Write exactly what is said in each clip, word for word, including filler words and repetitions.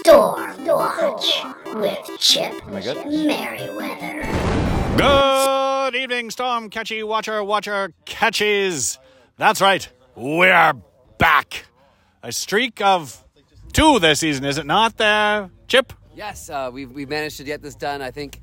Storm Watch with Chip Merriweather. Good evening, Storm Catchy Watcher, Watcher Catchies. That's right, we're back. A streak of two this season, is it not there, Chip? Yes, uh, we've, we've managed to get this done, I think,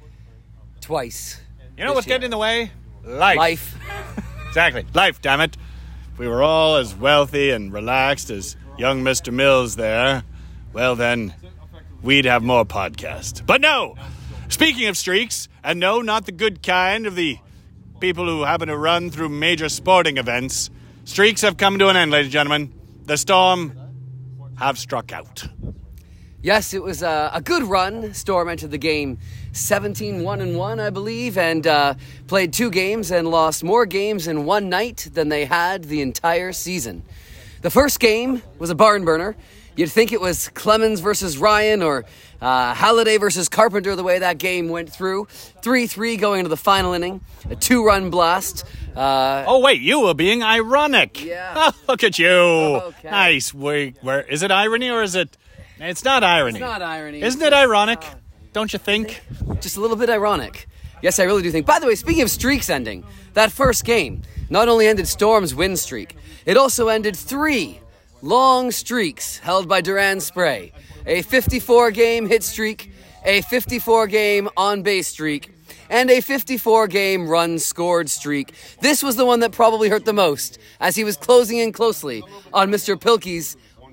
twice. You know what's getting in the way? Life. Life. Exactly, life, damn it. If we were all as wealthy and relaxed as young Mister Mills there, well then, we'd have more podcasts. But no! Speaking of streaks, and no, not the good kind of the people who happen to run through major sporting events, streaks have come to an end, ladies and gentlemen. The Storm have struck out. Yes, it was a, a good run. Storm entered the game seventeen one and one, I believe, and uh, played two games and lost more games in one night than they had the entire season. The first game was a barn burner. You'd think it was Clemens versus Ryan or uh, Halliday versus Carpenter the way that game went through. three three going into the final inning. A two-run blast. Uh, oh, wait, you were being ironic. Yeah. Oh, look at you. Okay. Nice. Wait, where, is it irony or is it... It's not irony. It's not irony. Isn't It's it just, ironic? uh, Don't you think? Just a little bit ironic. Yes, I really do think. By the way, speaking of streaks ending, that first game not only ended Storm's win streak, it also ended three long streaks held by Duran Spray. A fifty-four game hit streak, a fifty-four game on-base streak, and a fifty-four game run scored streak. This was the one that probably hurt the most, as he was closing in closely on Mister Pilkey's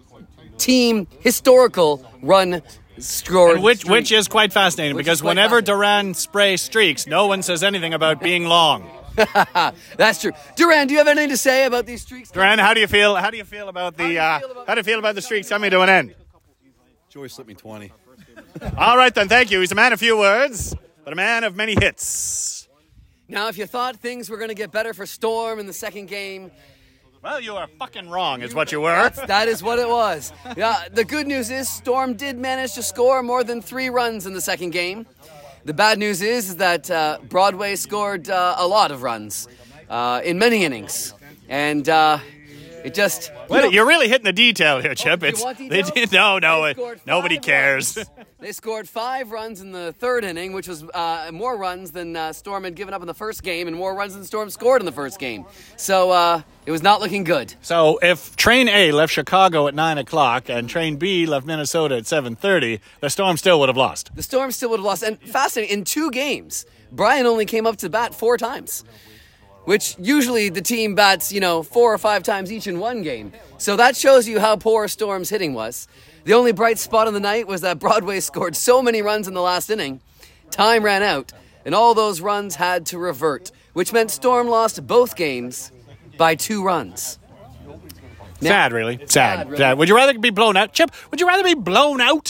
team historical run scored And which streak. which is quite fascinating Which because is quite whenever fascinating. Duran Spray streaks, no one says anything about being long. That's true. Duran, do you have anything to say about these streaks? Duran, how do you feel? How do you feel about the? How do you Uh, feel about- how do you feel about the streaks coming to an end? Joey slipped me twenty. All right then, thank you. He's a man of few words, but a man of many hits. Now, if you thought things were going to get better for Storm in the second game, Well, you are fucking wrong, is what you were. that is what it was. Yeah, the good news is Storm did manage to score more than three runs in the second game. The bad news is, is that uh, Broadway scored uh, a lot of runs uh, in many innings. And uh, it just... you Well, know- you're really hitting the detail here, Chip. do you It's want they details? did, no, no, They it, scored nobody five cares. runs. They scored five runs in the third inning, which was uh, more runs than uh, Storm had given up in the first game, and more runs than Storm scored in the first game. So uh, it was not looking good. So if Train A left Chicago at nine o'clock and Train B left Minnesota at seven thirty, the Storm still would have lost. The Storm still would have lost. And fascinating, in two games, Brian only came up to bat four times, which usually the team bats, you know, four or five times each in one game. So that shows you how poor Storm's hitting was. The only bright spot of the night was that Broadway scored so many runs in the last inning, time ran out, and all those runs had to revert, which meant Storm lost both games by two runs. Now- Sad, really. Sad. Sad, really. Sad. Would you rather be blown out, Chip? Would you rather be blown out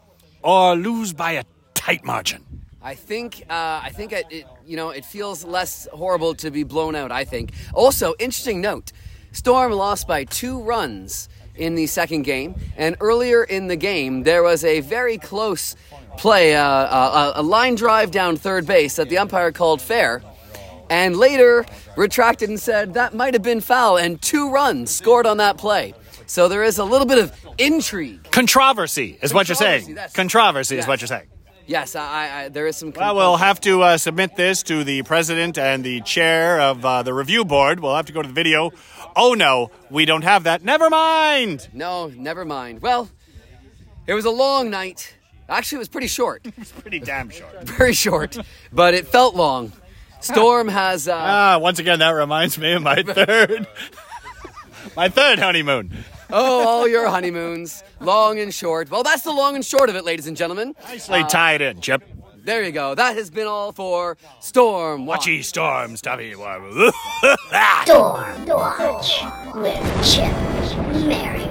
or lose by a tight margin? I think, uh, I think it, it, you know, it feels less horrible to be blown out, I think. Also, interesting note, Storm lost by two runs in the second game, and earlier in the game, there was a very close play, uh, uh, a line drive down third base that the umpire called fair, and later retracted and said that might have been foul, and two runs scored on that play. So there is a little bit of intrigue. Controversy is what you're Controversy, saying. that's- Controversy is yes. what you're saying. Yes, I, I, there is some... Well, we'll have to uh, submit this to the president and the chair of uh, the review board. We'll have to go to the video. Oh, no, we don't have that. Never mind. No, never mind. Well, it was a long night. Actually, it was pretty short. It's pretty damn short. Very short, but it felt long. Storm has... Uh, Ah, once again, that reminds me of my third, my third honeymoon. oh, all your honeymoons, long and short. Well, that's the long and short of it, ladies and gentlemen. Nicely tied in, Chip. There you go. That has been all for Storm Watch. Watchy storm, stuffy. Storm Watch with Chip Merriweather.